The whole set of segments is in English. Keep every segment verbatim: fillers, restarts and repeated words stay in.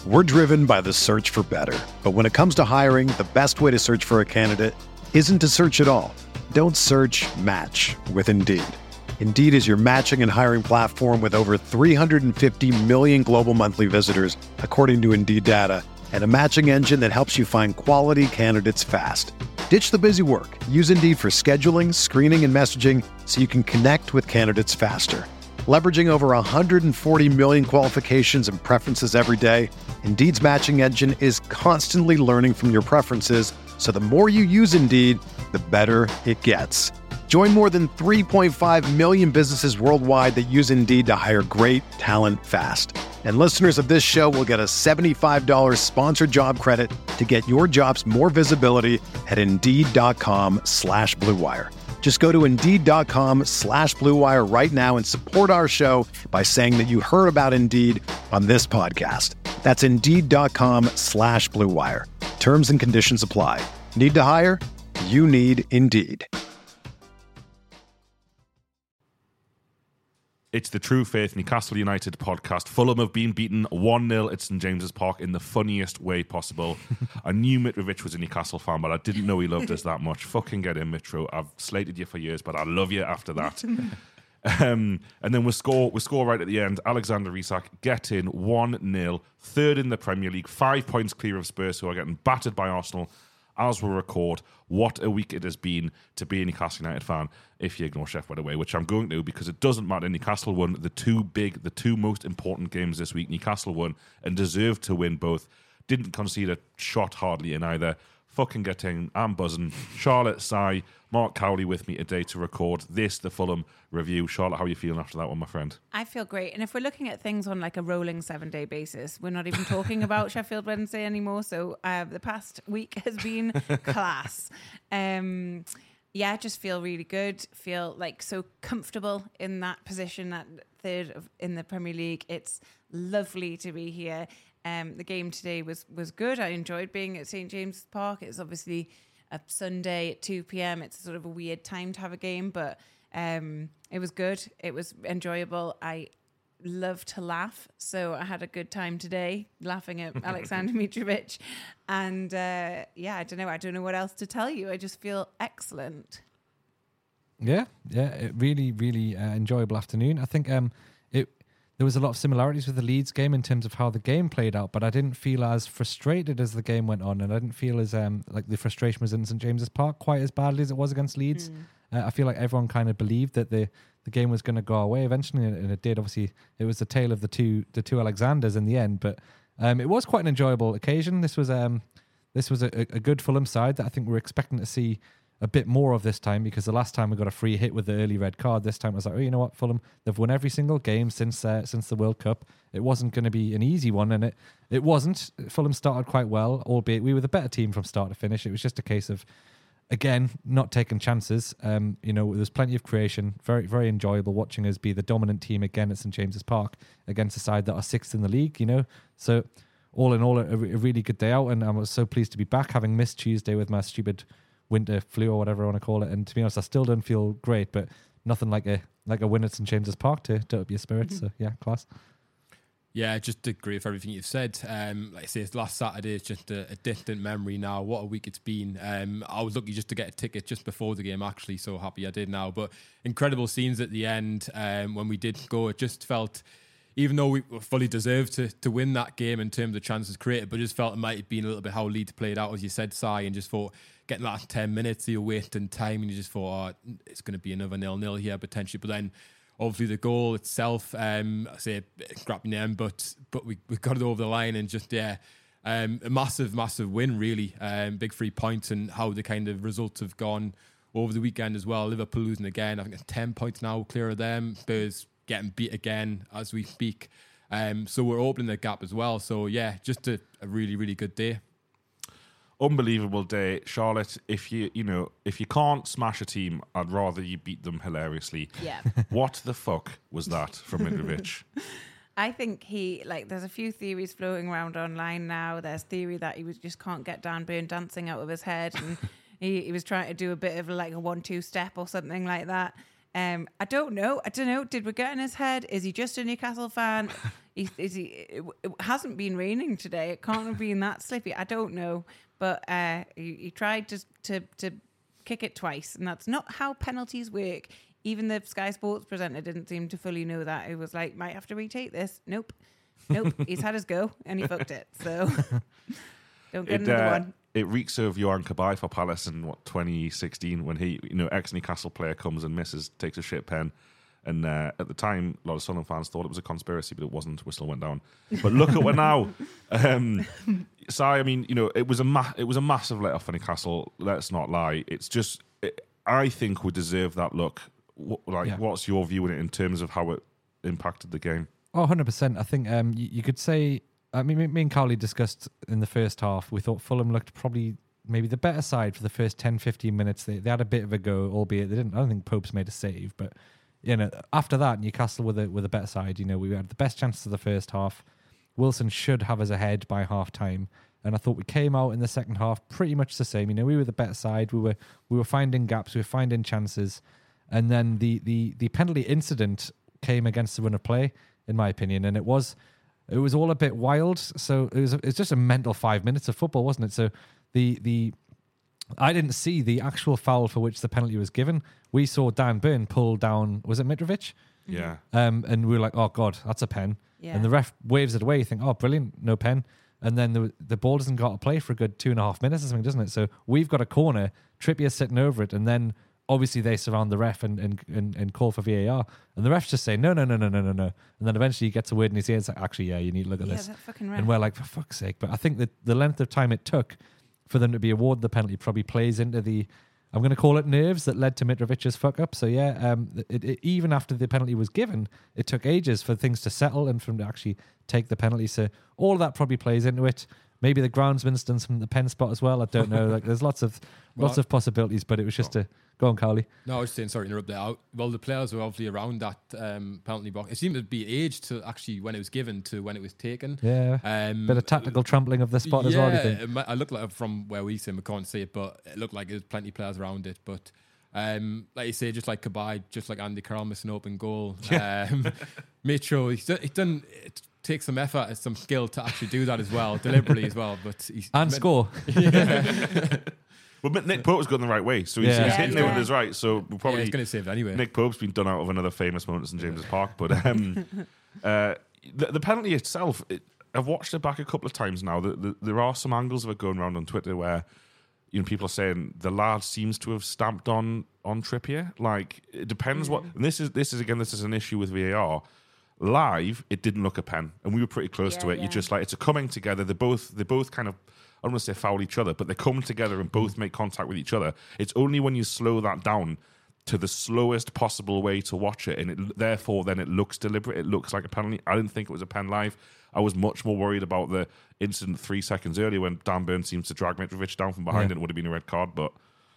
We're driven by the search for better. But when it comes to hiring, the best way to search for a candidate isn't to search at all. Don't search, match with Indeed. Indeed is your matching and hiring platform with over three hundred fifty million global monthly visitors, according to Indeed data, and a matching engine that helps you find quality candidates fast. Ditch the busy work. Use Indeed for scheduling, screening, and messaging so you can connect with candidates faster. Leveraging over one hundred forty million qualifications and preferences every day, Indeed's matching engine is constantly learning from your preferences, so the more you use Indeed, the better it gets. Join more than three point five million businesses worldwide that use Indeed to hire great talent fast. And listeners of this show will get a seventy-five dollars sponsored job credit to get your jobs more visibility at Indeed.com slash Blue Wire. Just go to Indeed.com slash Blue Wire right now and support our show by saying that you heard about Indeed on this podcast. That's Indeed.com slash Blue Wire. Terms and conditions apply. Need to hire? You need Indeed. It's the True Faith Newcastle United podcast. Fulham have been beaten one nil at St James's Park in the funniest way possible. I knew Mitrovic was a Newcastle fan, but I didn't know he loved us that much. Fucking get in, Mitro. I've slated you for years, but I love you after that. um, and then we score we score right at the end. Alexander Isak get in one nil, third in the Premier League, five points clear of Spurs, who are getting battered by Arsenal as we record. What a week it has been to be a Newcastle United fan, if you ignore Sheffield away, which I'm going to, because it doesn't matter. Newcastle won the two big, the two most important games this week. Newcastle won and deserved to win both. Didn't concede a shot hardly in either. Fucking getting, I'm buzzing. Charlotte, Sai, Mark Cowley with me today to record this, the Fulham review. Charlotte, how are you feeling after that one, my friend? I feel great. And if we're looking at things on like a rolling seven-day basis, we're not even talking about Sheffield Wednesday anymore. So uh, the past week has been class. Um, yeah, I just feel really good. Feel like so comfortable in that position, that third of, in the Premier League. It's lovely to be here. Um, the game today was was good. I enjoyed being at St James's Park. It's obviously a Sunday at two p.m. It's sort of a weird time to have a game, but um, it was good. It was enjoyable. I love to laugh, so I had a good time today laughing at Alexander Mitrovic. And uh, yeah, I don't know. I don't know what else to tell you. I just feel excellent. Yeah, yeah, it really, really uh, enjoyable afternoon. I think um, it. There was a lot of similarities with the Leeds game in terms of how the game played out, but I didn't feel as frustrated as the game went on, and I didn't feel as um, like the frustration was in St James's Park quite as badly as it was against Leeds. Mm. Uh, I feel like everyone kind of believed that the, the game was going to go away eventually, and it did. Obviously, it was the tale of the two the two Alexanders in the end, but um, it was quite an enjoyable occasion. This was um, this was a, a good Fulham side that I think we're expecting to see a bit more of this time, because the last time we got a free hit with the early red card, this time I was like, oh, you know what, Fulham, they've won every single game since uh, since the World Cup. It wasn't going to be an easy one, and it it wasn't. Fulham started quite well, albeit we were the better team from start to finish. It was just a case of, again, not taking chances. Um, you know, there's plenty of creation. Very, very enjoyable watching us be the dominant team again at St James's Park against a side that are sixth in the league, you know. So all in all, a, a really good day out, and I was so pleased to be back, having missed Tuesday with my stupid winter flu or whatever I want to call it. And to be honest, I still don't feel great, but nothing like a like a win at St James's Park to, to up your spirits. Mm-hmm. So yeah, class. Yeah, just to agree with everything you've said. Um, like I say, last Saturday is just a, a distant memory now. What a week it's been. Um, I was lucky just to get a ticket just before the game, actually, so happy I did now. But incredible scenes at the end. Um, when we did go, it just felt, even though we fully deserved to to win that game in terms of chances created, but just felt it might have been a little bit how Leeds played out, as you said, Sai, and just thought, getting that ten minutes, you're wasting time, and you just thought, oh, it's going to be another nil-nil here potentially. But then, obviously, the goal itself, um, I say, crap in the end, but but we we got it over the line, and just yeah, um, a massive, massive win, really. Um, big three points, and how the kind of results have gone over the weekend as well. Liverpool losing again. I think it's ten points now clear of them. Spurs getting beat again as we speak. Um, so we're opening the gap as well. So yeah, just a, a really, really good day. Unbelievable day, Charlotte. If you you know if you can't smash a team, I'd rather you beat them hilariously. Yeah. What the fuck was that from Mitrovic? I think he like. There's a few theories floating around online now. There's theory that he was just can't get Dan Burn dancing out of his head, and he, he was trying to do a bit of like a one-two step or something like that. Um, I don't know. I don't know. Did we get in his head? Is he just a Newcastle fan? Is, is he? It, it hasn't been raining today. It can't have been that slippy. I don't know. But uh, he, he tried to to to kick it twice, and that's not how penalties work. Even the Sky Sports presenter didn't seem to fully know that. He was like, might have to retake this. Nope. Nope. He's had his go, and he fucked it. So don't get It, another uh, one. It reeks of Johan Cabaye for Palace in what twenty sixteen when he, you know, ex Newcastle player comes and misses, takes a shit pen, and uh, at the time, a lot of Sunderland fans thought it was a conspiracy, but it wasn't. Whistle went down. But look at what now. Um, so I mean, you know, it was a ma- it was a massive let off for Newcastle. Let's not lie. It's just, it, I think we deserve that look. What, like, Yeah. what's your view on it in terms of how it impacted the game? Oh, one hundred percent. I think um, you, you could say, I mean, me, me and Carly discussed in the first half, we thought Fulham looked probably maybe the better side for the first ten, fifteen minutes. They, they had a bit of a go, albeit they didn't, I don't think Pope's made a save, but, you know, after that, Newcastle were the, were the better side. You know, we had the best chances of the first half. Wilson should have us ahead by half time. And I thought we came out in the second half pretty much the same. You know, we were the better side. We were we were finding gaps. We were finding chances. And then the the the penalty incident came against the run of play, in my opinion. And it was it was all a bit wild. So it was it was just a mental five minutes of football, wasn't it? So the the I didn't see the actual foul for which the penalty was given. We saw Dan Burn pull down, was it Mitrovic? Yeah. Um, and we were like, oh God, that's a pen. Yeah. And the ref waves it away. You think, oh, brilliant, no pen. And then the the ball doesn't got to play for a good two and a half minutes or something, doesn't it? So we've got a corner, Trippier's sitting over it, and then obviously they surround the ref and and, and, and call for V A R. And the refs just say, no, no, no, no, no, no, no. And then eventually he gets a word in his ear. It's like, actually, yeah, you need to look at Yeah, this. that fucking ref. And we're like, for fuck's sake. But I think that the length of time it took for them to be awarded the penalty probably plays into the, I'm going to call it nerves that led to Mitrovic's fuck up. So yeah, um, it, it, even after the penalty was given, it took ages for things to settle and for him to actually take the penalty. So all of that probably plays into it. Maybe the groundsman's done some the pen spot as well. I don't know. Like there's lots of Well, lots of possibilities, but it was just a go on, Carly. No, I was saying, sorry to interrupt there. I- Well, the players were obviously around that um, penalty box. It seemed to be aged to actually when it was given to when it was taken. Yeah, Um, bit of tactical trampling of the spot as well. Do you think? it might- I look like from where we sit, we can't see it, but it looked like there's plenty of players around it. But um, like you say, just like Cabaye, just like Andy Carroll missing an open goal. Um, Mitchell, he's done, he's done it takes some effort and some skill to actually do that as well, deliberately as well. But he's And score. Well, Nick Pope's going the right way, so he's, Yeah. he's Yeah, hitting it with yeah. his right. So we'll yeah, probably he's going to save it anyway. Nick Pope's been done out of another famous moment at St James's Park, but um, uh, the, the penalty itself, it, I've watched it back a couple of times now. The, the, there are some angles of it going around on Twitter where you know people are saying the lad seems to have stamped on on Trippier. Like it depends what. And this is this is again this is an issue with V A R. Live, it didn't look a pen, and we were pretty close Yeah, to it. yeah. You're just like it's a coming together. They both they both kind of. I don't want to say foul each other, but they come together and both make contact with each other. It's only when you slow that down to the slowest possible way to watch it, and it, therefore then it looks deliberate. It looks like a penalty. I didn't think it was a pen live. I was much more worried about the incident three seconds earlier when Dan Burn seems to drag Mitrovic down from behind. Yeah. It would have been a red card, but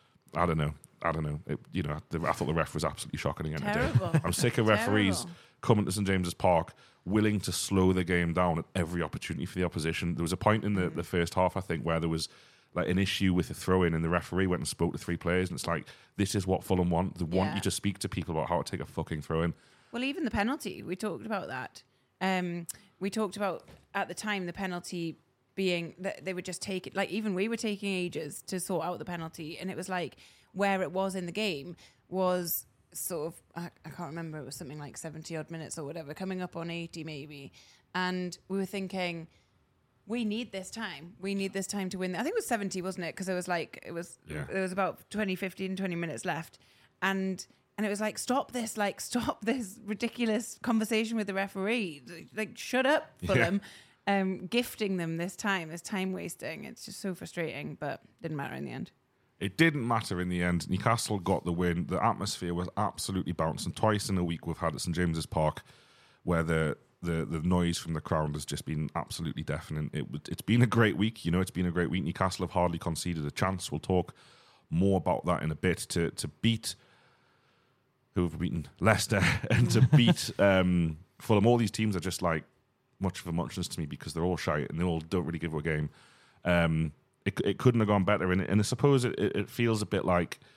I don't know. I don't know. It, you know, the, I thought the ref was absolutely shocking again today. Terrible. I'm sick of referees Terrible. coming to St James's Park willing to slow the game down at every opportunity for the opposition. There was a point in the, the first half, I think, where there was like an issue with the throw-in, and the referee went and spoke to three players, and it's like, this is what Fulham want. They want Yeah. you to speak to people about how to take a fucking throw-in. Well, even the penalty, we talked about that. Um, we talked about at the time the penalty being that they would just take it. Like even we were taking ages to sort out the penalty, and it was like where it was in the game was sort of I, I can't remember. It was something like seventy odd minutes or whatever, coming up on eighty maybe, and we were thinking. We need this time. We need this time to win. I think it was seventy, wasn't it? Because it was like it was. Yeah. There was about twenty, fifteen, twenty minutes left, and and it was like, stop this! Like, stop this ridiculous conversation with the referee. Like, shut up, Fulham. Um, gifting them this time, this time wasting. It's just so frustrating, but didn't matter in the end. It didn't matter in the end. Newcastle got the win. The atmosphere was absolutely bouncing. Twice in a week we've had at St James's Park where the the, the noise from the crowd has just been absolutely deafening. It, it's been a great week. You know, it's been a great week. Newcastle have hardly conceded a chance. We'll talk more about that in a bit. To to beat, who have beaten? Leicester. And to beat um, Fulham. All these teams are just like much of a muchness to me because they're all shy and they all don't really give a game. Um, it, it couldn't have gone better. And, and I suppose it, it, it feels a bit like,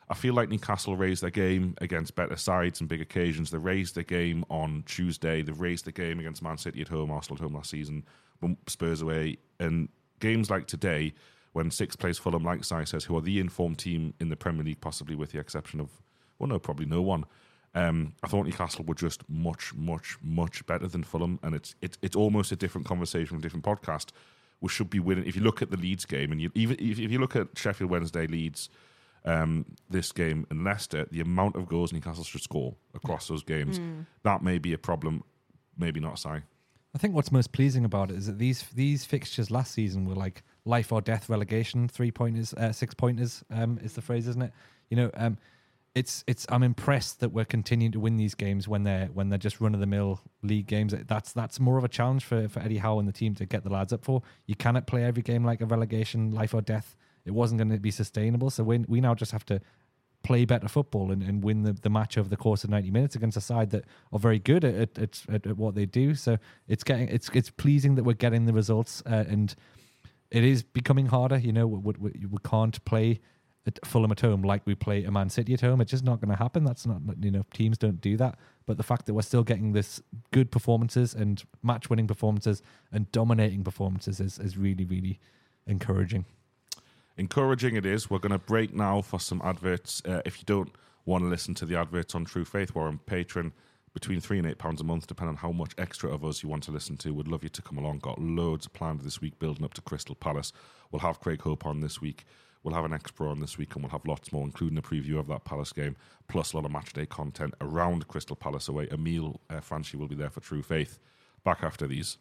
I feel like Newcastle raised their game against better sides and big occasions. They raised their game on Tuesday. They've raised the game against Man City at home, Arsenal at home last season, Spurs away. And games like today, when sixth place Fulham, like Si says, who are the informed team in the Premier League, possibly with the exception of, well, no, probably no one. Um, I thought Newcastle were just much, much, much better than Fulham. And it's it's, it's almost a different conversation, a different podcast. We should be winning. If you look at the Leeds game, and you, even if, if you look at Sheffield Wednesday, Leeds, Um, this game and Leicester, the amount of goals Newcastle should score across those games, mm. that may be a problem, maybe not, Si. I think what's most pleasing about it is that these these fixtures last season were like life or death relegation, three pointers, uh, six pointers um, is the phrase, isn't it? You know, um, it's it's. I'm impressed that we're continuing to win these games when they're when they're just run of the mill league games. That's that's more of a challenge for for Eddie Howe and the team to get the lads up for. You cannot play every game like a relegation, life or death. It wasn't going to be sustainable. So we, we now just have to play better football and, and win the, the match over the course of ninety minutes against a side that are very good at at, at, at what they do. So it's getting it's it's pleasing that we're getting the results, uh, and it is becoming harder. You know, we, we, we can't play at Fulham at home like we play a Man City at home. It's just not going to happen. That's not, you know, teams don't do that. But the fact that we're still getting this good performances and match winning performances and dominating performances is is really, really encouraging. Encouraging it is. We're going to break now for some adverts. Uh, if you don't want to listen to the adverts on True Faith, we're on Patreon, between three and eight pounds a month, depending on how much extra of us you want to listen to. Would love you to come along. Got loads planned this week, building up to Crystal Palace. We'll have Craig Hope on this week. We'll have an X-Pro on this week, and we'll have lots more, including a preview of that Palace game, plus a lot of matchday content around Crystal Palace away. Emile uh, Franchi will be there for True Faith. Back after these.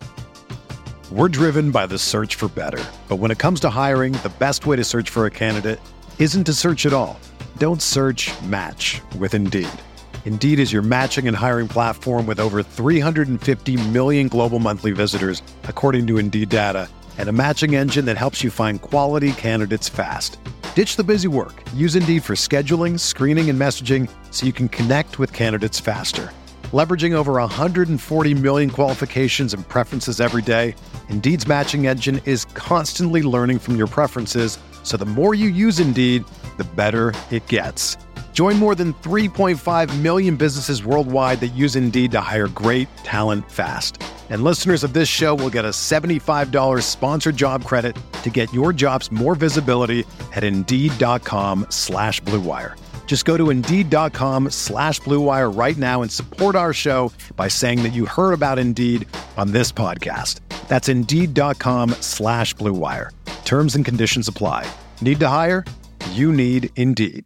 We're driven by the search for better. But when it comes to hiring, the best way to search for a candidate isn't to search at all. Don't search, match with Indeed. Indeed is your matching and hiring platform with over three hundred fifty million global monthly visitors, according to Indeed data, and a matching engine that helps you find quality candidates fast. Ditch the busy work. Use Indeed for scheduling, screening, and messaging so you can connect with candidates faster. Leveraging over one hundred forty million qualifications and preferences every day, Indeed's matching engine is constantly learning from your preferences, so the more you use Indeed, the better it gets. Join more than three point five million businesses worldwide that use Indeed to hire great talent fast. And listeners of this show will get a seventy-five dollars sponsored job credit to get your jobs more visibility at Indeed.com slash Blue Wire. Just go to Indeed.com slash Blue Wire right now and support our show by saying that you heard about Indeed on this podcast. That's Indeed.com slash Blue Wire. Terms and conditions apply. Need to hire? You need Indeed.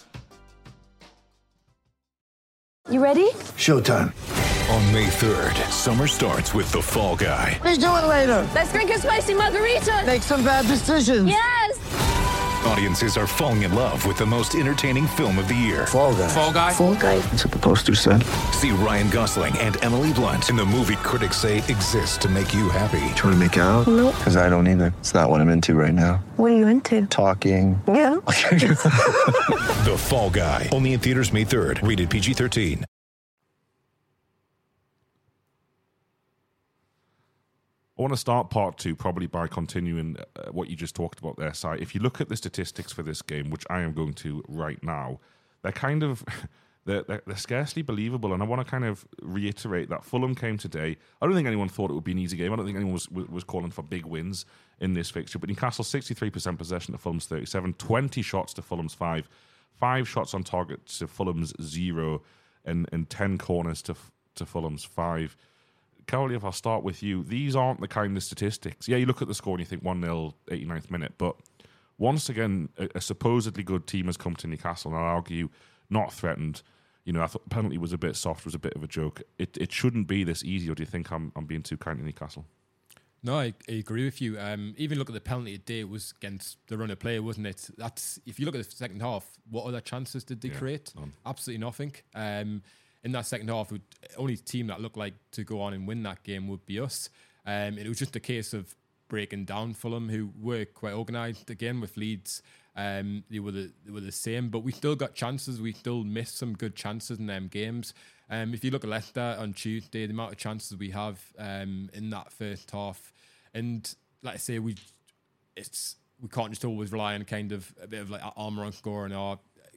You ready? Showtime. On May third, summer starts with The Fall Guy. Let's do it later. Let's drink a spicy margarita. Make some bad decisions. Yes! Audiences are falling in love with the most entertaining film of the year. Fall Guy. Fall Guy. Fall Guy. That's what the poster said. See Ryan Gosling and Emily Blunt in the movie critics say exists to make you happy. Trying to make it out? Nope. Because I don't either. It's not what I'm into right now. What are you into? Talking. Yeah. The Fall Guy. Only in theaters May third. Rated P G thirteen. I want to start part two probably by continuing uh, what you just talked about there, Si. If you look at the statistics for this game, which I am going to right now, they're kind of, they're, they're, they're scarcely believable. And I want to kind of reiterate that Fulham came today. I don't think anyone thought it would be an easy game. I don't think anyone was, was calling for big wins in this fixture. But Newcastle, sixty-three percent possession to Fulham's thirty-seven, twenty shots to Fulham's five, five shots on target to Fulham's zero, and, and ten corners to, to Fulham's five. Cowley, if I'll start with you, these aren't the kind of statistics. Yeah, you look at the score and you think one nil, eighty-ninth minute, but once again, a, a supposedly good team has come to Newcastle, and I'll argue not threatened. You know, I thought the penalty was a bit soft, was a bit of a joke. It it shouldn't be this easy, or do you think I'm I'm being too kind to Newcastle? No, I, I agree with you. Um, even look at the penalty today, it was against the runner player, wasn't it? That's if you look at the second half, what other chances did they Yeah, create? none. Absolutely nothing. Um, in that second half, the only team that looked like to go on and win that game would be us. Um, it was just a case of breaking down Fulham, who were quite organised again with Leeds. Um, they were the they were the same, but we still got chances. We still missed some good chances in them games. Um, if you look at Leicester on Tuesday, the amount of chances we have um, in that first half, and like I say, we it's we can't just always rely on kind of a bit of like armour on scoring or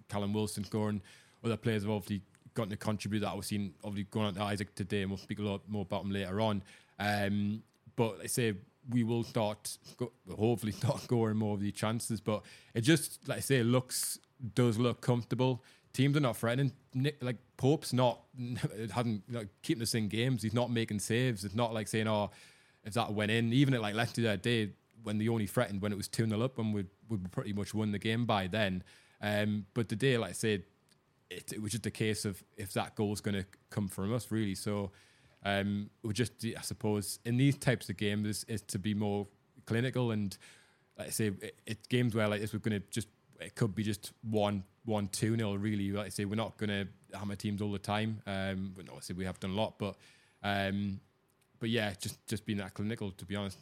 Callum Wilson scoring. Other players have obviously gotten to contribute that. We've seen obviously going on to Isaac today, and we'll speak a lot more about him later on. Um, but I say we will start, go, hopefully start scoring more of the chances. But it just, like I say, looks does look comfortable. Teams are not threatening. Nick, like Pope's not hadn't like, keeping us in games. He's not making saves. It's not like saying, "Oh, if that went in." Even at like Leicester that day, when they only threatened when it was two nil up, and we we pretty much won the game by then. Um, but today, like I said, it, it was just a case of if that goal's going to come from us, really. So um, we just, I suppose, in these types of games, is, is to be more clinical and, like I say, it, it's games where like this, we're going to just, it could be just one, one, two nil. Really, like I say, we're not going to hammer teams all the time. Um, but obviously, we have done a lot, but um, but yeah, just just being that clinical, to be honest.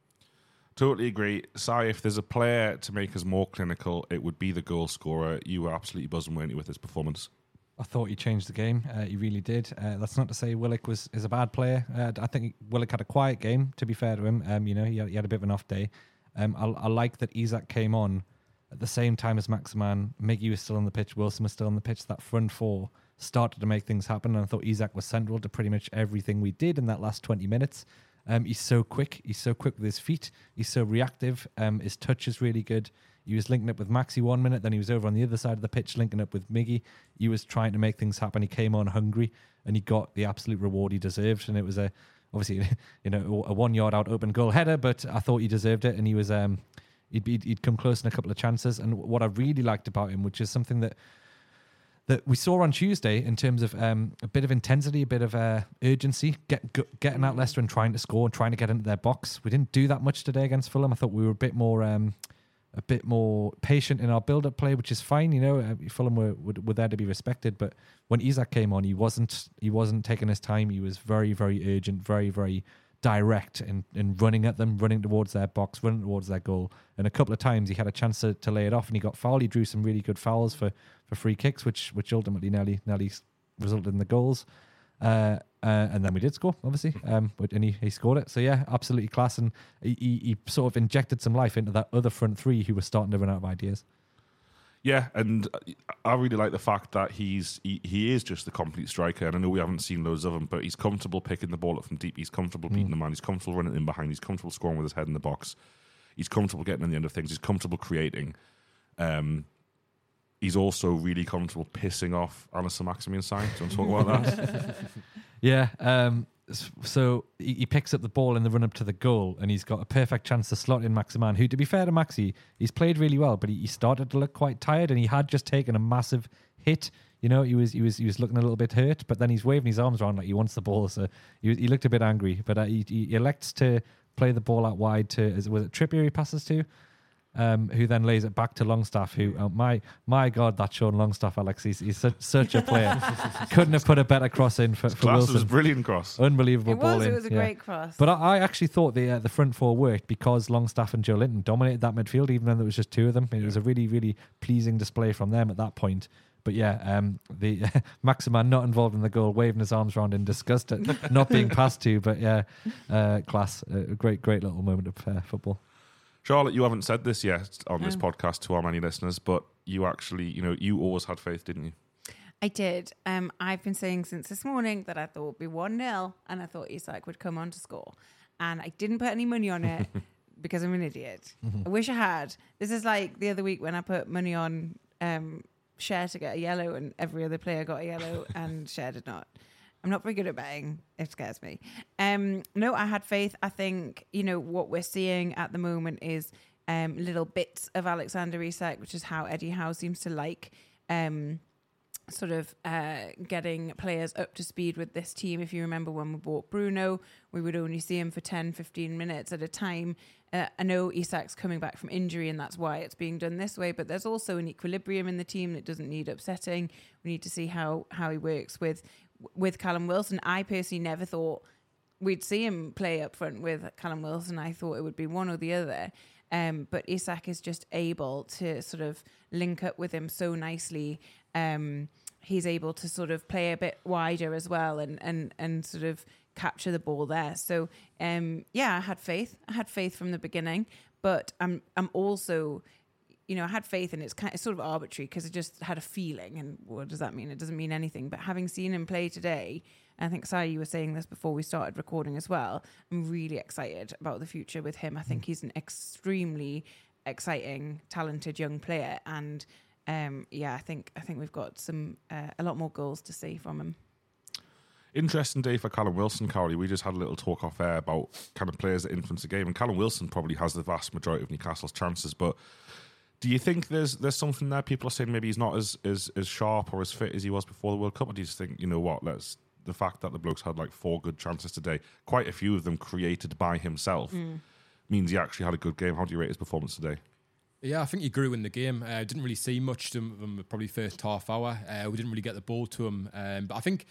Totally agree. Si, if there's a player to make us more clinical, it would be the goal scorer. You were absolutely buzzing, weren't you, with his performance? I thought he changed the game. Uh, he really did. Uh, that's not to say Willock was is a bad player. Uh, I think Willock had a quiet game, to be fair to him. Um, you know, he had, he had a bit of an off day. Um, I, I like that Isak came on at the same time as Maximan. Miggy was still on the pitch. Wilson was still on the pitch. That front four started to make things happen. And I thought Isak was central to pretty much everything we did in that last twenty minutes. Um, he's so quick. He's so quick with his feet. He's so reactive. Um, his touch is really good. He was linking up with Maxi one minute, then he was over on the other side of the pitch linking up with Miggy. He was trying to make things happen. He came on hungry, and he got the absolute reward he deserved. And it was a obviously, you know, a one yard out open goal header, but I thought he deserved it. And he was um, he'd he'd, he'd come close in a couple of chances. And what I really liked about him, which is something that. that we saw on Tuesday in terms of um, a bit of intensity, a bit of uh, urgency, get, g- getting at Leicester and trying to score and trying to get into their box. We didn't do that much today against Fulham. I thought we were a bit more um, a bit more patient in our build-up play, which is fine. You know, uh, Fulham were, were were there to be respected, but when Isak came on, he wasn't he wasn't taking his time. He was very, very urgent, very, very direct in, in running at them, running towards their box, running towards their goal. And a couple of times he had a chance to, to lay it off and he got fouled. He drew some really good fouls for, for free kicks, which which ultimately nearly, nearly resulted in the goals. Uh, uh, and then we did score, obviously, um, but, and he, he scored it. So yeah, absolutely class. And he, he, he sort of injected some life into that other front three who were starting to run out of ideas. Yeah, and I really like the fact that he's he, he is just the complete striker. And I know we haven't seen loads of him, but he's comfortable picking the ball up from deep. He's comfortable beating mm. the man. He's comfortable running in behind. He's comfortable scoring with his head in the box. He's comfortable getting in the end of things. He's comfortable creating. Um, he's also really comfortable pissing off Alisson Maximin side. Do you want to talk about that? Yeah. Um, so he, he picks up the ball in the run up to the goal, and he's got a perfect chance to slot in Maximan, who, to be fair to Maxi, he's played really well, but he, he started to look quite tired, and he had just taken a massive hit. You know, he was he was he was looking a little bit hurt, but then he's waving his arms around like he wants the ball. So he, he looked a bit angry, but uh, he, he elects to play the ball out wide to, is, was it Trippier he passes to? Um, who then lays it back to Longstaff, who, oh, my my God, that Sean Longstaff, Alex, he's, he's such, such a player. Couldn't have put a better cross in for, for Class Wilson. was brilliant cross. Unbelievable it ball was, in. It was a yeah. great cross. But I, I actually thought the uh, the front four worked because Longstaff and Joe Linton dominated that midfield, even though there was just two of them. It yeah. was a really, really pleasing display from them at that point. But yeah, um, the uh, Maximan not involved in the goal, waving his arms around in disgust at not being passed to. But yeah, uh, class. A great, great little moment of uh, football. Charlotte, you haven't said this yet on this Mm. podcast to our many listeners, but you actually, you know, you always had faith, didn't you? I did. Um, I've been saying since this morning that I thought it would be one nil, and I thought Isak would come on to score. And I didn't put any money on it because I'm an idiot. Mm-hmm. I wish I had. This is like the other week when I put money on um, Cher to get a yellow, and every other player got a yellow, and Cher did not. I'm not very good at betting. It scares me. Um, no, I had faith. I think, you know, what we're seeing at the moment is um, little bits of Alexander Isak, which is how Eddie Howe seems to like um, sort of uh, getting players up to speed with this team. If you remember when we bought Bruno, we would only see him for ten, fifteen minutes at a time. Uh, I know Isak's coming back from injury, and that's why it's being done this way, but there's also an equilibrium in the team that doesn't need upsetting. We need to see how, how he works with with Callum Wilson. I personally never thought we'd see him play up front with Callum Wilson. I thought it would be one or the other. Um, but Isak is just able to sort of link up with him so nicely. Um, he's able to sort of play a bit wider as well and, and, and sort of capture the ball there. So, um, yeah, I had faith. I had faith from the beginning, but I'm, I'm also, you know, I had faith, and it's kind of it's sort of arbitrary because I just had a feeling. And what does that mean? It doesn't mean anything. But having seen him play today, and I think, Sai, you were saying this before we started recording as well, I'm really excited about the future with him. I think he's an extremely exciting, talented young player. And um, yeah, I think I think we've got some uh, a lot more goals to see from him. Interesting day for Callum Wilson, Cowley. We just had a little talk off air about kind of players that influence the game, and Callum Wilson probably has the vast majority of Newcastle's chances. But do you think there's there's something there? People are saying maybe he's not as as, as sharp or as fit as he was before the World Cup. Or do you just think, you know what, let's the fact that the bloke's had like four good chances today, quite a few of them created by himself, mm. means he actually had a good game? How do you rate his performance today? Yeah, I think he grew in the game. I uh, didn't really see much to him probably first half hour. Uh, we didn't really get the ball to him, um, but I think.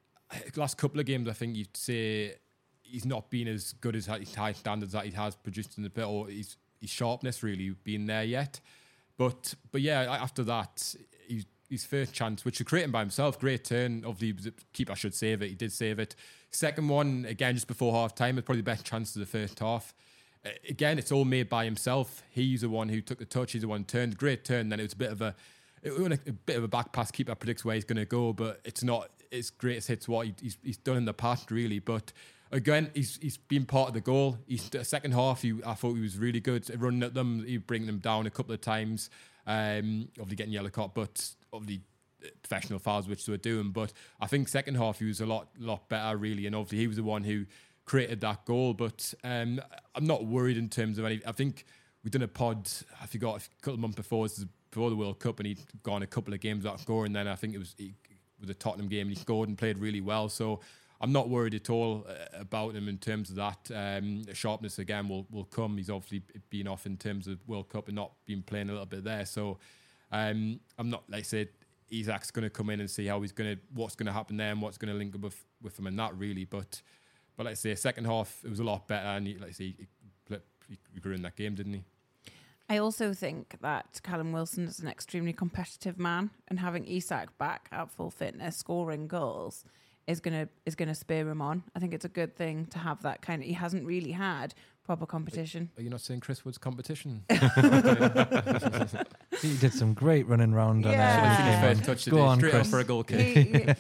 Last couple of games, I think you'd say he's not been as good as his high standards that he has produced in the bit, or his, his sharpness really been there yet. But but yeah, after that, his, his first chance, which he created by himself, great turn of the keeper, should save it. He did save it. Second one, again, just before half time, was probably the best chance of the first half. Uh, again, it's all made by himself. He's the one who took the touch. He's the one who turned. Great turn. Then it was a bit of a, it was a, a bit of a back pass. Keeper predicts where he's going to go, but it's not. His greatest hits what he, he's he's done in the past, really. But again, he's he's been part of the goal. He's the second half. He, I thought he was really good running at them. He bringing them down a couple of times. Um, obviously getting yellow card, but obviously professional fouls which they were doing. But I think second half he was a lot lot better, really. And obviously he was the one who created that goal. But um, I'm not worried in terms of any. I think we've done a pod. I forgot a couple of months before before the World Cup, and he'd gone a couple of games without scoring. Then I think it was. He, with the Tottenham game, and he scored and played really well. So I'm not worried at all uh, about him in terms of that. Um, sharpness again will will come. He's obviously been off in terms of World Cup and not been playing a little bit there. So um, I'm not, like I said, Isak's going to come in and see how he's going to, what's going to happen there and what's going to link up with, with him and that really. But but like I say, second half it was a lot better, and he, like I say, he, he grew in that game, didn't he? I also think that Callum Wilson is an extremely competitive man, and having Isak back at full fitness, scoring goals, is gonna is gonna spur him on. I think it's a good thing to have that kind of. He hasn't really had proper competition. Are you not saying Chris Wood's competition? He did some great running round. Yeah. On, uh, touch Go on, straight Chris. up for a goal kick.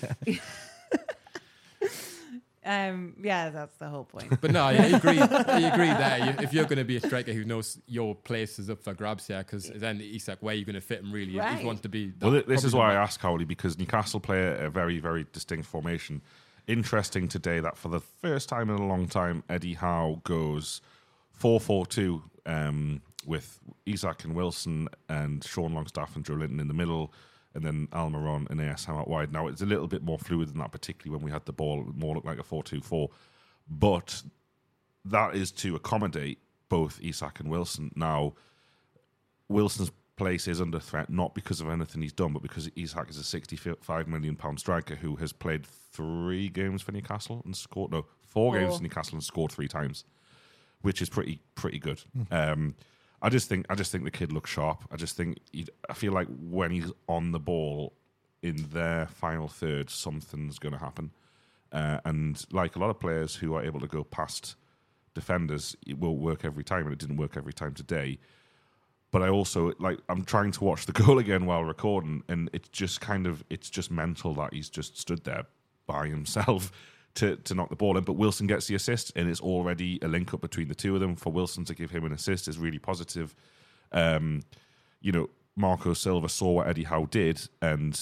Um, yeah, that's the whole point. But no, I agree. I agree there. You, if you're going to be a striker who knows your place is up for grabs here, because then Isak, where are you going to fit him really? Right. You want to be. Well, this is why I asked Cowley, because Newcastle play a very, very distinct formation. Interesting today that for the first time in a long time, Eddie Howe goes four four two um, with Isak and Wilson and Sean Longstaff and Joe Linton in the middle, and then Almiron and A S M out wide. Now, it's a little bit more fluid than that, particularly when we had the ball. It more looked like a four two four. But that is to accommodate both Isak and Wilson. Now, Wilson's place is under threat, not because of anything he's done, but because Isak is a sixty-five million pound striker who has played three games for Newcastle and scored, no, four, four. games for Newcastle and scored three times, which is pretty pretty good. Mm. Um, I just think I just think the kid looks sharp. I just think he'd, I feel like when he's on the ball in their final third, something's going to happen. Uh, and like a lot of players who are able to go past defenders, it will work every time, and it didn't work every time today. But I also like I'm trying to watch the goal again while recording, and it's just kind of it's just mental that he's just stood there by himself to to knock the ball in. But Wilson gets the assist, and it's already a link up between the two of them. For Wilson to give him an assist is really positive. Um, you know, Marco Silva saw what Eddie Howe did and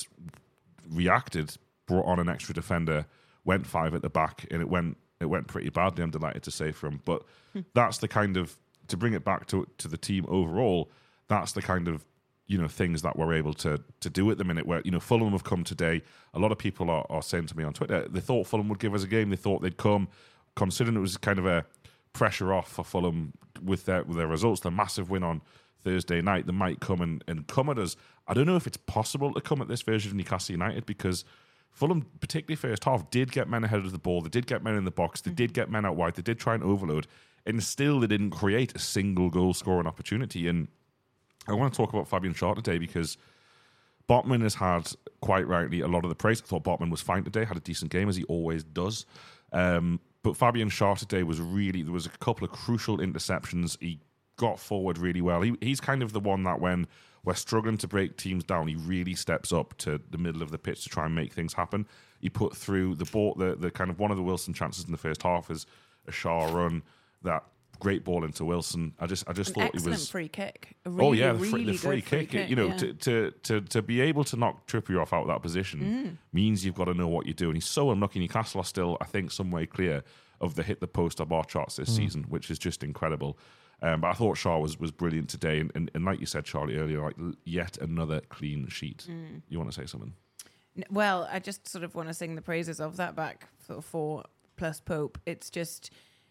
reacted, brought on an extra defender, went five at the back, and it went it went pretty badly. I'm delighted to say for him, but that's the kind of, to bring it back to to the team overall, that's the kind of, you know, things that we're able to to do at the minute. Where, you know, Fulham have come today. A lot of people are, are saying to me on Twitter, they thought Fulham would give us a game. They thought they'd come, considering it was kind of a pressure off for Fulham with their with their results. The massive win on Thursday night, they might come and, and come at us. I don't know if it's possible to come at this version of Newcastle United, because Fulham, particularly first half, did get men ahead of the ball. They did get men in the box. They mm-hmm. did get men out wide. They did try and overload. And still, they didn't create a single goal-scoring opportunity. And I want to talk about Fabian Schär today, because Botman has had, quite rightly, a lot of the praise. I thought Botman was fine today, had a decent game, as he always does. Um, but Fabian Schär today was really, there was a couple of crucial interceptions. He got forward really well. He, he's kind of the one that when we're struggling to break teams down, he really steps up to the middle of the pitch to try and make things happen. He put through the ball, the, the kind of one of the Wilson chances in the first half is a Shaw run, that great ball into Wilson. I just I just An thought it excellent was free kick. A really, oh yeah, the free, really the free good free kick. kick. You know, yeah. to, to to to be able to knock Trippier off out of that position Mm. means you've got to know what you're doing. He's so unlucky. Newcastle are still, I think, some way clear of the hit the post or bar shots this Mm. season, which is just incredible. Um, but I thought Shaw was was brilliant today, and, and, and like you said, Charlie, earlier, like yet another clean sheet. Mm. You want to say something? N- Well, I just sort of want to sing the praises of that back sort of four plus Pope. It's just,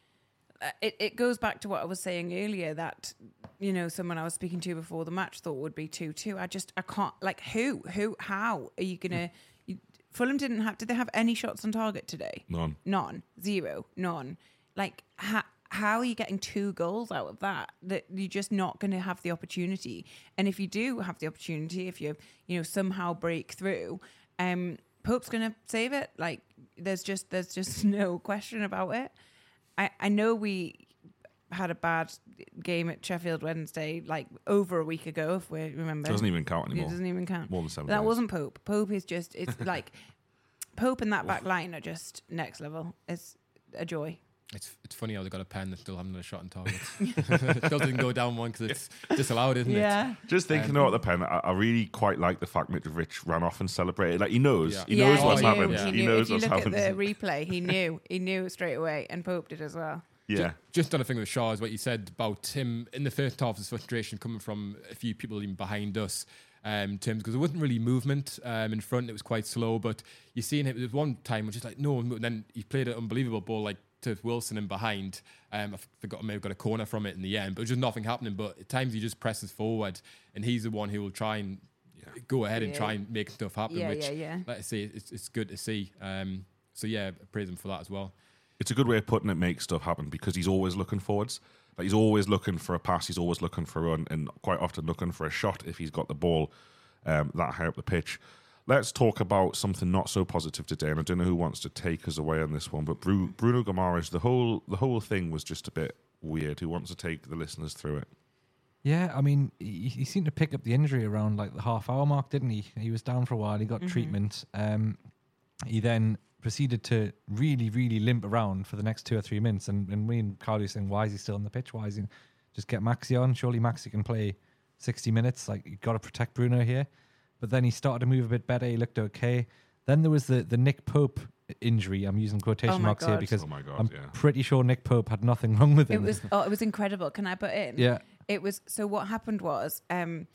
uh, it, it goes back to what I was saying earlier that, you know, someone I was speaking to before the match thought would be two two. I just, I can't, like, who, who, how are you going to, Fulham didn't have, did they have any shots on target today? None. None. Zero. None. Like, ha- how are you getting two goals out of that? That you're just not going to have the opportunity. And if you do have the opportunity, if you, you know, somehow break through, um, Pope's going to save it. Like, there's just there's just no question about it. I, I know we had a bad game at Sheffield Wednesday like over a week ago, if we remember. It doesn't even count It anymore. doesn't even count. More than seven That days. wasn't Pope. Pope is just, it's like, Pope and that back line are just next level. It's a joy. It's it's funny how they got a pen and still haven't had a shot on target. Still didn't go down one because it's disallowed, isn't it? Just thinking Um, about the pen, I, I really quite like the fact Mitrovic ran off and celebrated. Like he knows, Yeah. he Yeah, knows he what's knew, happened. He, He, knew. knows If you what's look happened. at the replay, he knew. He knew straight away, and Pope did as well. Yeah, Just on a thing with Shaw is what you said about him in the first half. His frustration coming from a few people even behind us. Um, terms because there wasn't really movement um, in front. It was quite slow, but you seen it. There was one time which is like no, and then he played an unbelievable ball like to Wilson and behind. Um, I forgot maybe got a corner from it in the end, but it was just nothing happening. But at times he just presses forward, and he's the one who will try and go ahead and Yeah. try and make stuff happen. Yeah, which, yeah, yeah. like I say, it's, it's good to see. Um, so yeah, praise him for that as well. it's a good way of putting it. Make stuff happen because he's always looking forwards. Like he's always looking for a pass. He's always looking for a run, and quite often looking for a shot if he's got the ball um, that high up the pitch. Let's talk about something not so positive today, and I don't know who wants to take us away on this one, but Bru- Bruno Guimaraes, the whole the whole thing was just a bit weird. Who wants to take the listeners through it? Yeah, I mean, he, he seemed to pick up the injury around like the half hour mark, didn't he? He was down for a while. He got Mhm. treatment. Um, he then proceeded to really, really limp around for the next two or three minutes. And, and me and Carly were saying, why is he still on the pitch? Why is he just get Maxi on? Surely Maxi can play sixty minutes. Like, you got to protect Bruno here. But then he started to move a bit better. He looked okay. Then there was the, the Nick Pope injury. I'm using quotation Oh my marks here God. because Oh my God, I'm yeah. pretty sure Nick Pope had nothing wrong with It him. was oh, it was incredible. Can I put in? yeah. It was so. What happened was, um,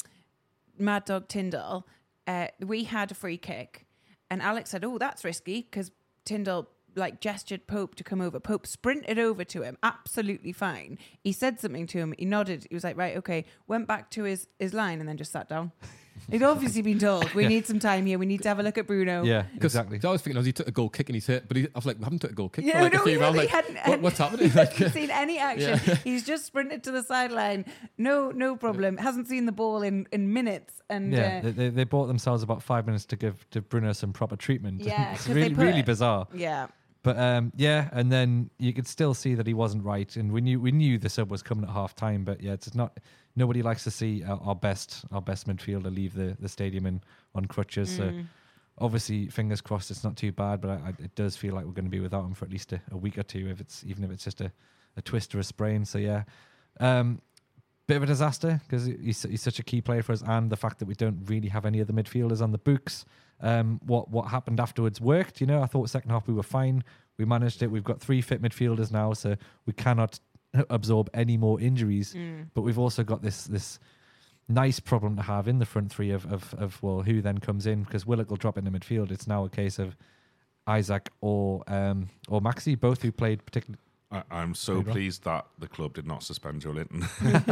Mad Dog Tyndall. Uh, we had a free kick, and Alex said, "Oh, that's risky," because Tyndall like gestured Pope to come over. Pope sprinted over to him, absolutely fine. He said something to him. He nodded. He was like, "Right, okay." Went back to his his line and then just sat down. He'd obviously been told, "We need some time here. We need to have a look at Bruno." Yeah, Because exactly. I was thinking, oh, he took a goal kick and he's hit, but he, I was like, we haven't took a goal kick Yeah, for like no, a few he, rounds. he Like, hadn't, what, what's happening? He Like, hadn't seen any action. Yeah. He's just sprinted to the sideline. No, no problem. Hasn't seen the ball in, in minutes. And Yeah, uh, they, they, they bought themselves about five minutes to give to Bruno some proper treatment. Yeah, it's 'cause they really, put really it- bizarre. yeah. But um, yeah, and then you could still see that he wasn't right, and we knew we knew the sub was coming at half time. But yeah, it's not. Nobody likes to see our, our best our best midfielder leave the, the stadium in on crutches. So Mm. obviously, fingers crossed, it's not too bad. But I, I, it does feel like we're going to be without him for at least a, a week or two, if it's even if it's just a, a twist or a sprain. So yeah, um, bit of a disaster because he's, he's such a key player for us, and the fact that we don't really have any other midfielders on the books. Um, what what happened afterwards worked. You know, I thought second half we were fine. We managed it. We've got three fit midfielders now, so we cannot absorb any more injuries. Mm. But we've also got this this nice problem to have in the front three of of, of well, who then comes in, because Willock will drop into midfield. It's now a case of Isaac or um, or Maxi, both who played particularly. I, I'm so Played well. pleased that the club did not suspend Joe Linton.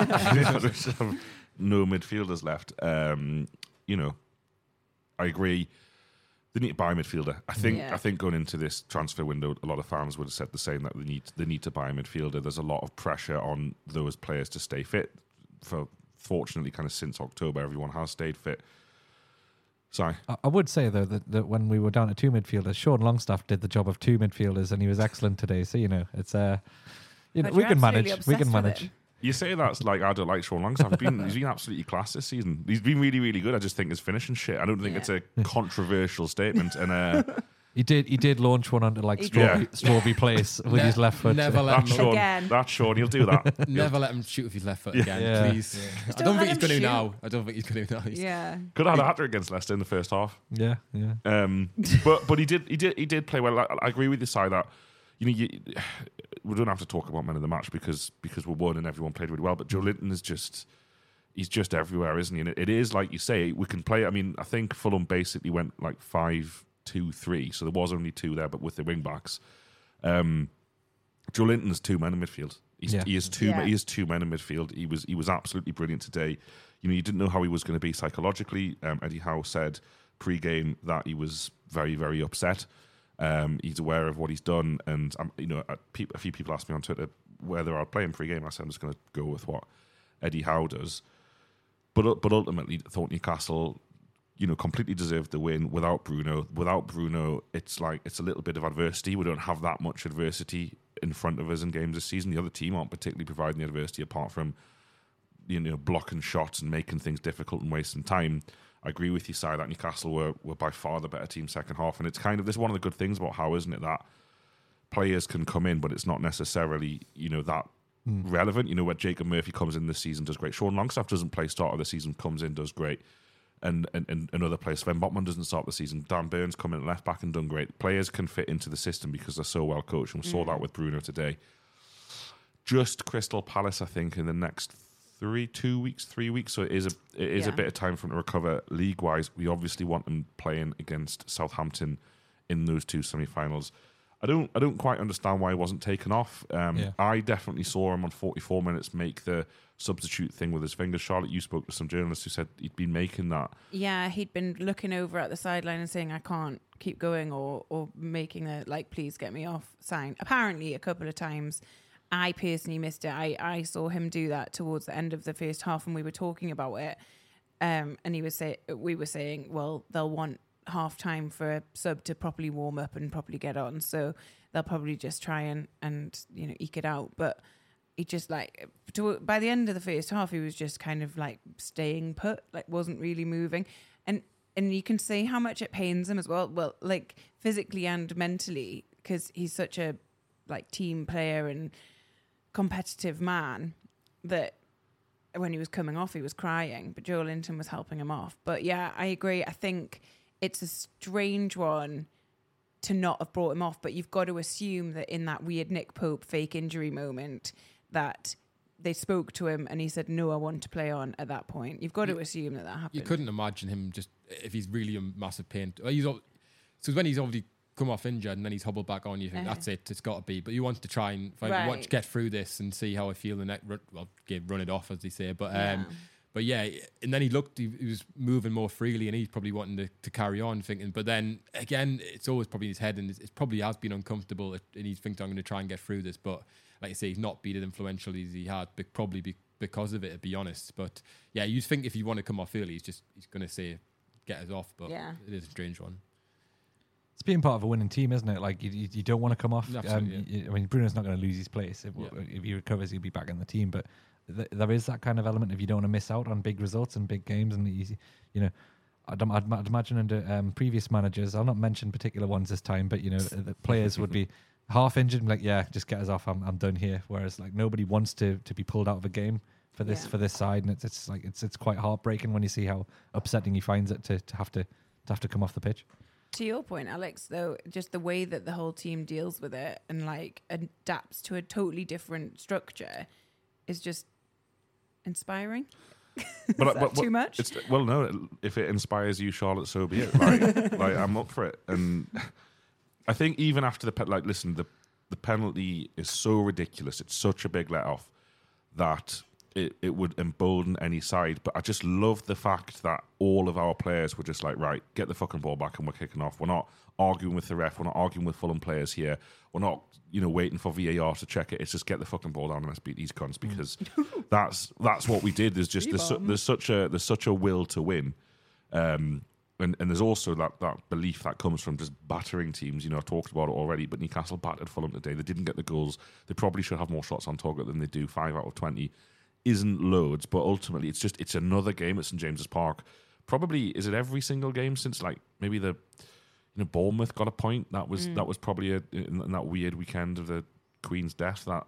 Just have no midfielders left. Um, you know, I agree. They need to buy a midfielder. I think. Yeah. I think going into this transfer window, a lot of fans would have said the same, that they need they need to buy a midfielder. There's a lot of pressure on those players to stay fit. For fortunately, kind of since October, everyone has stayed fit. Sorry. I, I would say though that, that when we were down to two midfielders, Sean Longstaff did the job of two midfielders, and he was excellent today. So you know, it's uh, you know, But we you're can manage. absolutely We can obsessed with manage. him. You say that's like I don't like Sean Longstaff. He's been, he's been absolutely class this season. He's been really, really good. I just think his finishing shit. I don't think Yeah. it's a controversial statement. And uh, He did. He did launch one onto like He Strawberry, did. Strawberry Place with Ne- his left foot. Never let that's him Sean. Again. That's Sean. He'll do that. never let him shoot with his left foot again, Yeah. please. I Just don't don't think let he's going to him now. I don't think he's going to now. He's- Yeah. Could have had a hat trick against Leicester in the first half. Yeah, yeah. Um, but but he did he did he did play well. I, I agree with the side that you know you, we don't have to talk about men of the match because because we're won and everyone played really well. But Joe Linton is just he's just everywhere, isn't he? And it, it is like you say, we can play. I mean, I think Fulham basically went like five, two, three. So there was only two there, but with the wing backs, um, Joe Linton's two men in midfield. He's, Yeah. He is two. Yeah. He is two men in midfield. He was he was absolutely brilliant today. You know, you didn't know how he was going to be psychologically. Um, Eddie Howe said pre-game that he was very very upset. Um, he's aware of what he's done, and um, you know, a, pe- a few people asked me on Twitter whether I'd play him pre-game. I said I'm just going to go with what Eddie Howe does. But but ultimately, I thought Newcastle, you know, completely deserved the win without Bruno. Without Bruno, it's like it's a little bit of adversity. We don't have that much adversity in front of us in games this season. The other team aren't particularly providing the adversity apart from you know blocking shots and making things difficult and wasting time. I agree with you, Si, that Newcastle were were by far the better team second half, and it's kind of this is one of the good things about Howe, isn't it? That players can come in, but it's not necessarily you know that. relevant, you know, where Jacob Murphy comes in this season, does great. Sean Longstaff doesn't play start of the season, comes in, does great. And and, and another player, Sven Botman doesn't start the season. Dan Burns come in at left back and done great. Players can fit into the system because they're so well coached, and we saw that with Bruno today. Just Crystal Palace, I think, in the next three, two weeks, three weeks. So it is a it is Yeah. a bit of time for them to recover league wise. We obviously want them playing against Southampton in those two semi-finals. I don't I don't quite understand why he wasn't taken off. Um, Yeah. I definitely saw him on forty-four minutes make the substitute thing with his fingers. Charlotte, you spoke to some journalists who said he'd been making that. Yeah, he'd been looking over at the sideline and saying, I can't keep going, or or making a, like, please get me off sign. Apparently, a couple of times. I personally missed it. I, I saw him do that towards the end of the first half, and we were talking about it. Um, and he was say, we were saying, well, they'll want half time for a sub to properly warm up and properly get on. So they'll probably just try and, and you know, eke it out. But he just like, to, by the end of the first half, he was just kind of like staying put, like wasn't really moving. And and you can see how much it pains him as well. Well, like physically and mentally, because he's such a like team player and competitive man that when he was coming off, he was crying, but Joe Linton was helping him off. But yeah, I agree. I think it's a strange one to not have brought him off, but you've got to assume that in that weird Nick Pope fake injury moment that they spoke to him and he said, no, I want to play on at that point. You've got to assume that that happened. You couldn't imagine him just, if he's really a massive pain. Well, he's, al- so when he's already come off injured and then he's hobbled back on, you think Uh-huh. that's it, it's got to be. But you want to try and find, you want to Right. get through this and see how I feel the next, well, get- run it off, as they say. But um, Yeah. but yeah, and then he looked, he, he was moving more freely and he's probably wanting to, to carry on thinking. But then again, it's always probably in his head and it's, it probably has been uncomfortable and he thinks, I'm going to try and get through this. But like I say, he's not been as influential as he had, but probably be, because of it, to be honest. But yeah, you'd think if you want to come off early, he's just he's going to say, get us off. But Yeah. it is a strange one. It's being part of a winning team, isn't it? Like you, you, you don't want to come off. Absolutely, Um, you- I mean, Bruno's not going to lose his place. If, Yeah. if he recovers, he'll be back in the team. But th- there is that kind of element if you don't want to miss out on big results and big games. And easy, you know, I'd, I'd, I'd imagine under um, previous managers, I'll not mention particular ones this time, but you know, the players would be half injured and like, yeah, just get us off. I'm I'm done here. Whereas like nobody wants to to be pulled out of a game for this Yeah. for this side, and it's it's like it's it's quite heartbreaking when you see how upsetting he finds it to, to have to to have to come off the pitch. To your point, Alex, though, just the way that the whole team deals with it and like adapts to a totally different structure is just inspiring. But, that but- but too much? It's, well, no. If it inspires you, Charlotte, so be it. Like, like I'm up for it. And I think even after the pe- like, listen, the the penalty is so ridiculous. It's such a big let off that it, it would embolden any side. But I just love the fact that all of our players were just like, right, get the fucking ball back and we're kicking off. We're not arguing with the ref. We're not arguing with Fulham players here. We're not, you know, waiting for V A R to check it. It's just get the fucking ball down and let's beat these cunts, because that's that's what we did. There's just there's, su- there's such a there's such a will to win. Um, and, and there's also that, that belief that comes from just battering teams. You know, I talked about it already, but Newcastle battered Fulham today. They didn't get the goals. They probably should have more shots on target than they do. Five out of twenty isn't loads, but ultimately it's just it's another game at St James's Park. Probably, is it every single game since like maybe the you know Bournemouth got a point? That was mm. that was probably a, in, in that weird weekend of the Queen's death that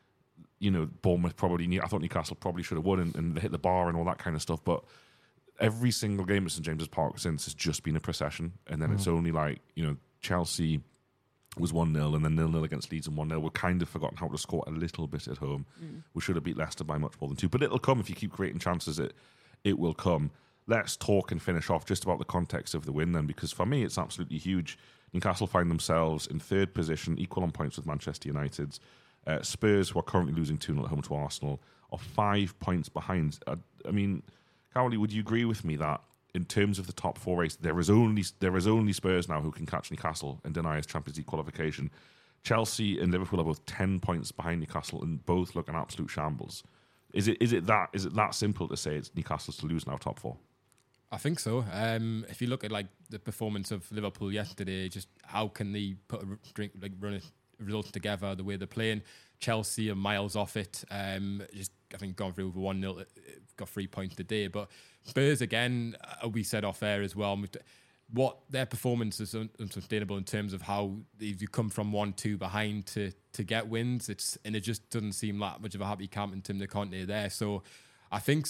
you know Bournemouth probably I thought Newcastle probably should have won and, and they hit the bar and all that kind of stuff, but every single game at St James's Park since has just been a procession, and then mm. it's only like you know Chelsea was one nil and then nil nil against Leeds and one nil. We've kind of forgotten how to score a little bit at home. Mm. We should have beat Leicester by much more than two, but it'll come if you keep creating chances. It it will come. Let's talk and finish off just about the context of the win then, because for me it's absolutely huge. Newcastle find themselves in third position, equal on points with Manchester United. Uh, Spurs, who are currently losing two nil at home to Arsenal, are five points behind. I, I mean, Cowley, would you agree with me that in terms of the top four race, there is only there is only Spurs now who can catch Newcastle and deny us Champions League qualification? Chelsea and Liverpool are both ten points behind Newcastle and both look an absolute shambles. Is it is it that is it that simple to say it's Newcastle's to lose now top four? I think so. Um, if you look at like the performance of Liverpool yesterday, just how can they put a drink like run a result together the way they're playing? Chelsea are miles off it. Um, just I think gone through with one nil, got three points today. But Spurs again, uh, we said off air as well. What their performance is un- unsustainable in terms of how you come from one two behind to to get wins. It's and it just doesn't seem that much of a happy camp in Tim de Conte there. So I think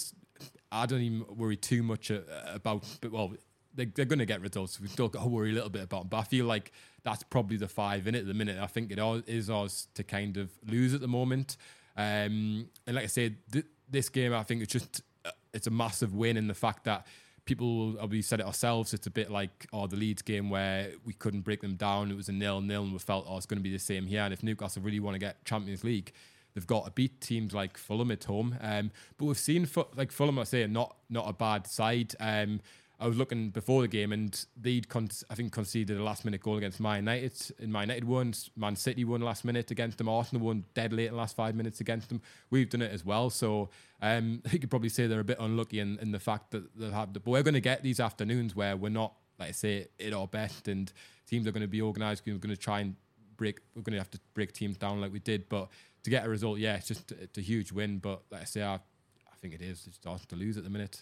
I don't even worry too much uh, about. But well, they, they're going to get results. We still got to worry a little bit about them. But I feel like that's probably the five in it at the minute. I think it all is ours to kind of lose at the moment. Um, and like I said, th- this game I think it's just uh, it's a massive win in the fact that people, we said it ourselves, it's a bit like oh the Leeds game where we couldn't break them down. It was a nil nil and we felt oh it's going to be the same here. And if Newcastle really want to get Champions League, they've got to beat teams like Fulham at home. Um, but we've seen like Fulham, I say, not not a bad side. Um, I was looking before the game and they'd, con- I think, conceded a last-minute goal against Man United. In Man United won, Man City won last minute against them. Arsenal won dead late in the last five minutes against them. We've done it as well. So um, you could probably say they're a bit unlucky in, in the fact that they'll have the... But we're going to get these afternoons where we're not, like I say, at our best and teams are going to be organised. We're going to try and break... We're going to have to break teams down like we did. But to get a result, yeah, it's just it's a huge win. But like I say, I, I think it is. It's hard to lose at the minute.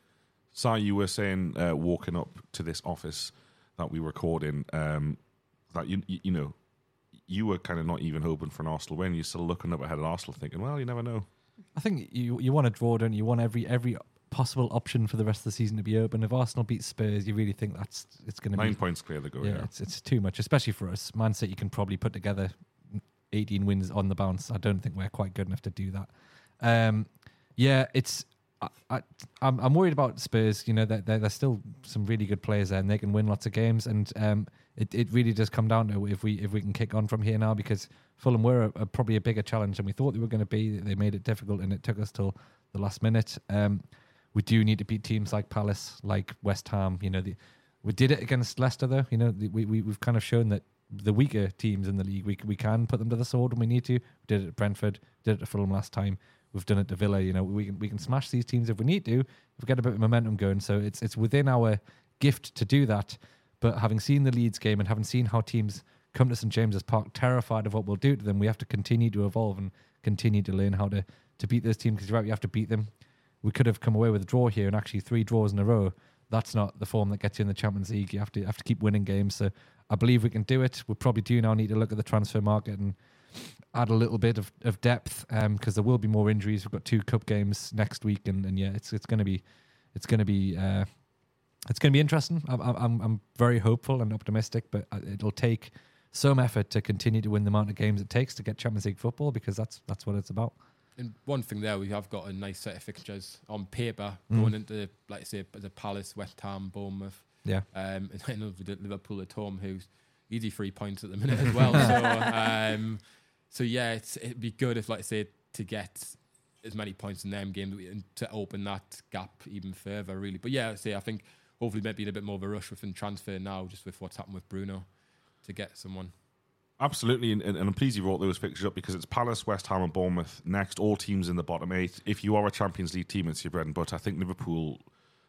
Si, you were saying uh, walking up to this office that we record in, um, that you, you you know, you were kind of not even hoping for an Arsenal win. You're still looking up ahead at Arsenal, thinking, well, you never know. I think you you want to draw, don't you? You want every every possible option for the rest of the season to be open. If Arsenal beat Spurs, you really think that's it's going to be nine points clear the go. Yeah, yeah. It's it's too much, especially for us. Man City can probably put together eighteen wins on the bounce. I don't think we're quite good enough to do that. Um, yeah, it's. I, I, I'm I'm worried about Spurs. You know, there there's still some really good players there, and they can win lots of games. And um, it, it really does come down to if we if we can kick on from here now, because Fulham were a, a, probably a bigger challenge than we thought they were going to be. They made it difficult, and it took us till the last minute. Um, we do need to beat teams like Palace, like West Ham. You know, the, we did it against Leicester, though. You know, the, we we we've kind of shown that the weaker teams in the league, we we can put them to the sword when we need to. We did it at Brentford, did it at Fulham last time. We've done it to Villa. You know, we can we can smash these teams if we need to. If we get a bit of momentum going, so it's it's within our gift to do that. But having seen the Leeds game and having seen how teams come to St James's Park terrified of what we'll do to them, we have to continue to evolve and continue to learn how to to beat those teams. Because you're right, you have to beat them. We could have come away with a draw here, and actually three draws in a row. That's not the form that gets you in the Champions League. You have to have to keep winning games. So I believe we can do it. We probably do now need to look at the transfer market and add a little bit of, of depth, because um, there will be more injuries. We've got two cup games next week, and, and yeah, it's it's going to be it's going to be uh, it's going to be interesting. I'm, I'm I'm very hopeful and optimistic, but it'll take some effort to continue to win the amount of games it takes to get Champions League football, because that's that's what it's about. And one thing there, we have got a nice set of fixtures on paper Mm. going into, like I say, the Palace, West Ham, Bournemouth. Yeah. Um, and I know Liverpool at home, who's easy three points at the minute as well. so, um, so yeah, it's, it'd be good if, like I say, to get as many points in them games and to open that gap even further, really. But yeah, I say I think hopefully maybe in a bit more of a rush within transfer now, just with what's happened with Bruno, to get someone. Absolutely, and, and I'm pleased you brought those fixtures up, because it's Palace, West Ham and Bournemouth next, all teams in the bottom eight. If you are a Champions League team, it's your bread and butter. I think Liverpool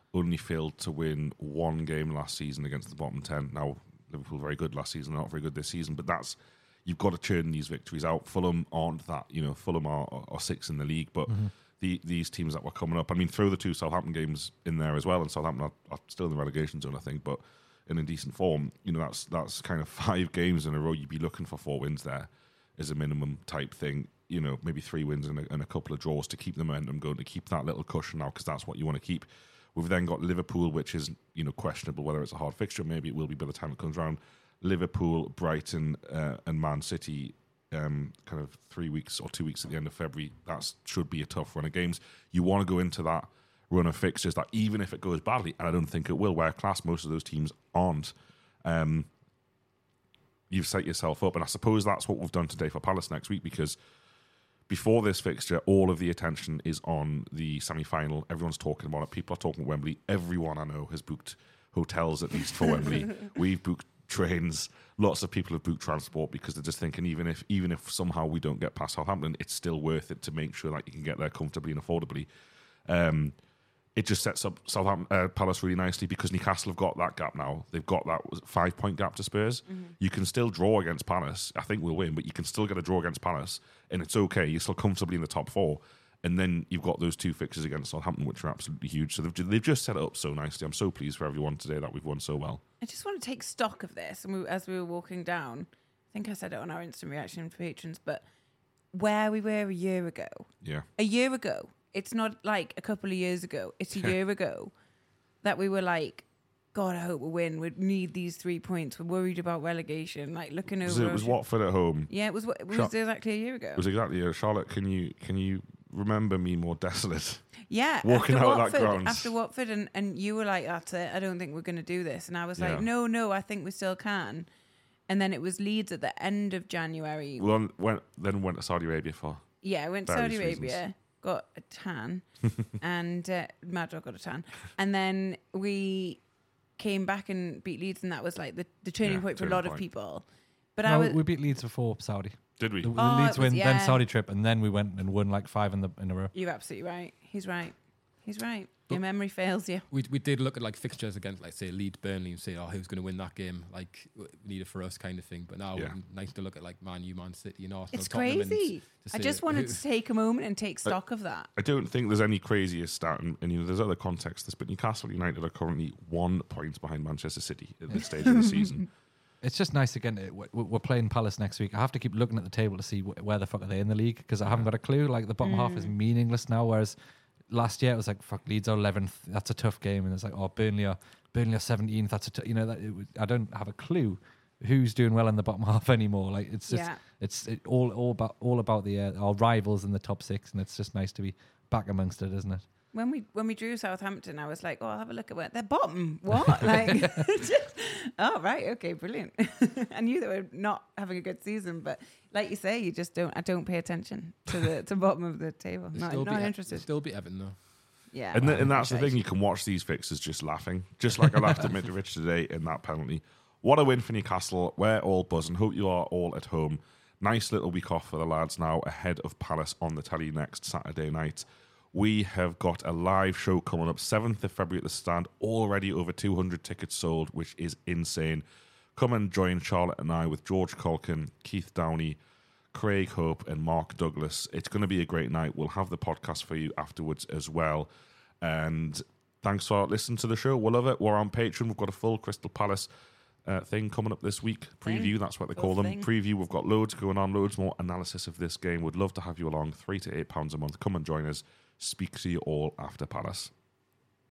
only failed to win one game last season against the bottom ten. Now, Liverpool very good last season, not very good this season, but that's you've got to churn these victories out. Fulham aren't that, you know, Fulham are, are six in the league, but mm-hmm. the, these teams that were coming up, I mean, throw the two Southampton games in there as well, and Southampton are, are still in the relegation zone, I think, but in a decent form. You know, that's that's kind of five games in a row. You'd be looking for four wins there as a minimum type thing. You know, maybe three wins and a, and a couple of draws to keep the momentum going, to keep that little cushion now, because that's what you want to keep. We've then got Liverpool, which is, you know, questionable whether it's a hard fixture. Maybe it will be by the time it comes around. Liverpool, Brighton, uh, and Man City, um, kind of three weeks or two weeks at the end of February. That should be a tough run of games. You want to go into that run of fixtures that, even if it goes badly, and I don't think it will, where class most of those teams aren't, um, you've set yourself up. And I suppose that's what we've done today for Palace next week, because before this fixture, all of the attention is on the semi-final. Everyone's talking about it. People are talking about Wembley. Everyone I know has booked hotels, at least for Wembley. We've booked trains. Lots of people have booked transport, because they're just thinking, even if even if somehow we don't get past Southampton, it's still worth it to make sure that you can get there comfortably and affordably. Um, it just sets up Southampton, uh, Palace really nicely, because Newcastle have got that gap now. They've got that five-point gap to Spurs. Mm-hmm. You can still draw against Palace. I think we'll win, but you can still get a draw against Palace, and it's okay. You're still comfortably in the top four. And then you've got those two fixtures against Southampton, which are absolutely huge. So they've, they've just set it up so nicely. I'm so pleased for everyone today that we've won so well. I just want to take stock of this. And we, as we were walking down, I think I said it on our instant reaction for patrons, but where we were a year ago. Yeah. A year ago. It's not like a couple of years ago. It's a year ago that we were like, God, I hope we win. We need these three points. We're worried about relegation. Like looking over. It was Watford at home. Yeah, it was. It was Char- exactly a year ago. It was exactly a year. Charlotte, can you can you remember me more desolate? Yeah, walking after out Watford, that ground after Watford, and, and you were like, "That's it. I don't think we're going to do this." And I was yeah. like, "No, no, I think we still can." And then it was Leeds at the end of January. Well, went then went to Saudi Arabia for. Yeah, I went to Saudi Arabia. Reasons. Got a tan, and uh, Mad Dog got a tan, and then we came back and beat Leeds, and that was like the, the turning yeah, point for turning a lot point. of people. But no, I was, we beat Leeds before Saudi. Did we? The, the Oh, Leeds it was- win, yeah. then Saudi trip, and then we went and won like five in the in a row. You're absolutely right. He's right. He's right. Your memory fails you. We we did look at like fixtures against, like say Leeds, Burnley, and say, oh, who's going to win that game? Like we need it for us, kind of thing. But now Yeah. it's nice to look at like Man U, Man City, and Arsenal. It's Tottenham, and crazy. to I say just wanted who- to take a moment and take stock of that. I don't think there's any crazier stat, and, and you know, there's other context to this, but Newcastle United are currently one point behind Manchester City at this stage of the season. It's just nice again. it- we- We're playing Palace next week. I have to keep looking at the table to see wh- where the fuck are they in the league, because I haven't got a clue. Like the bottom half is meaningless now, whereas last year it was like, fuck, Leeds are eleventh. That's a tough game, and it's like, oh, Burnley are Burnley are seventeenth. That's a t-, you know that it, would- I don't have a clue who's doing well in the bottom half anymore. Like it's just Yeah. it's it all all about all about the uh, our rivals in the top six, and it's just nice to be back amongst it, isn't it? When we when we drew Southampton, I was like, oh, I'll have a look at where they're bottom. What? Like, just, oh, right, okay, brilliant. I knew they were not having a good season, but like you say, you just don't. I don't pay attention to the to bottom of the table. Not, still not be interested. Still be Everton though. Yeah, And, well, th- and that's the right. thing, you can watch these fixes just laughing, just like I laughed at Mitrovic today in that penalty. What a win for Newcastle. We're all buzzing. Hope you are all at home. Nice little week off for the lads now, ahead of Palace on the telly next Saturday night. We have got a live show coming up, seventh of February at the Stand. Already over two hundred tickets sold, which is insane. Come and join Charlotte and I with George Colkin, Keith Downey, Craig Hope and Mark Douglas. It's going to be a great night. We'll have the podcast for you afterwards as well. And thanks for listening to the show. We'll love it. We're on Patreon. We've got a full Crystal Palace uh, thing coming up this week. Preview, Thing. that's what they Full call them. thing. Preview. We've got loads going on, loads more analysis of this game. Would love to have you along. Three to eight pounds a month. Come and join us. Speak to you all after Palace.